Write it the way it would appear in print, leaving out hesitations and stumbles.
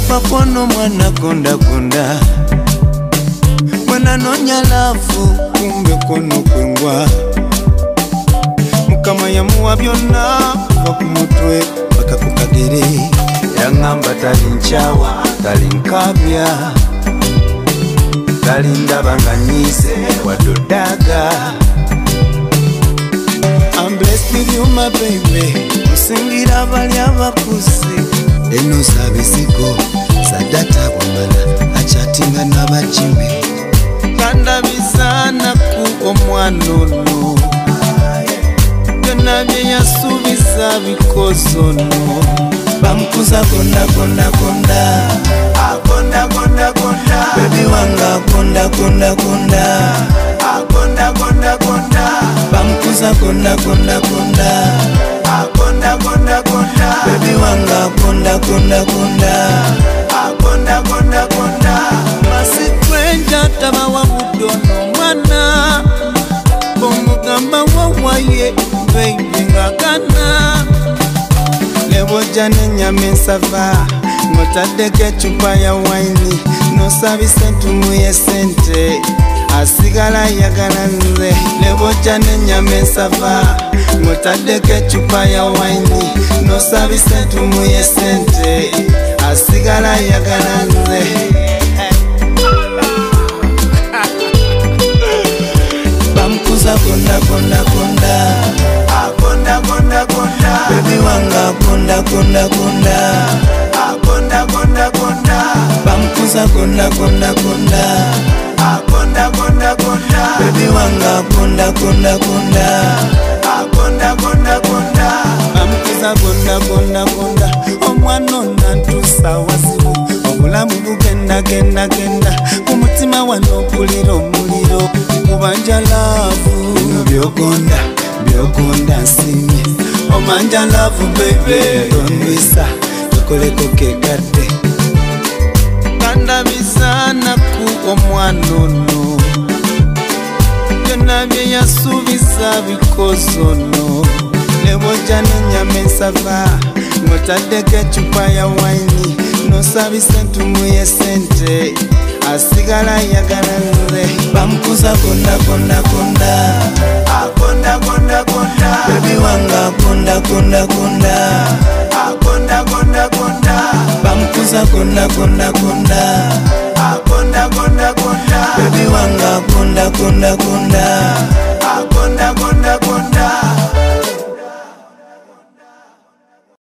papa pono mwana konda konda. Mwana nonya lafu kumbe kono kwengwa. Mukama ya muwa byonna bakumutwe baka kukagere. Yangamba talinchawa talinkabya. Talindaba nga nyise wadodaga. I'm blessed with you my baby. Musingira bali abakusi. Eno sabisiko sadata bumala achatinga n'abachimbi. Kanda bisana ku omwanono. Byonna bye yasuubiza bikozono. Bamukuza konda konda konda. Akonda konda konda. Baby wanga konda konda konda. Akonda konda konda. Bamukuza konda konda konda. Akonda konda konda. Baby wanga konda konda konda. Akonda konda konda. Masikwenja taba wa budono mwana. Bomugamba wawaye baby ngakana. Lebo jane nyame sava. Ngotadeke chupa ya waini. No sabise tumuye sente. Asigala yagala nze. Lebo jane nyame sava. Ngotadeke chupa ya waini. No sabise tumuye sente. Asigala yagala nze. Bamkuza konda konda konda. Akonda konda konda. Baby wanga konda konda konda. Akonda konda konda. Bamkuza konda konda konda. Akonda konda konda. Baby wanga konda konda konda. Akonda konda konda. Bamkuza konda konda konda. Omwana nantusa wasibu. Obulamu bugenda genda genda. Umutima wano kulira omuliro. Kubanja love. Bino byogonda byogonda nsimye. Omanja love baby. Onwisa tukoleko kekadde. Kanda bisana ku omwanono. Byonna bye yasuubiza bikozono. Lebo jane nyame sava. Ngotadeke echupa ya waini. No sabise tumuye sente. Asigala yagala nze. Bamukuza konda konda konda. Akonda konda konda. Baby wanga konda konda konda. Akonda konda konda. Bamukuza konda konda konda. Akonda konda konda. Baby wanga konda konda konda. Akonda konda konda.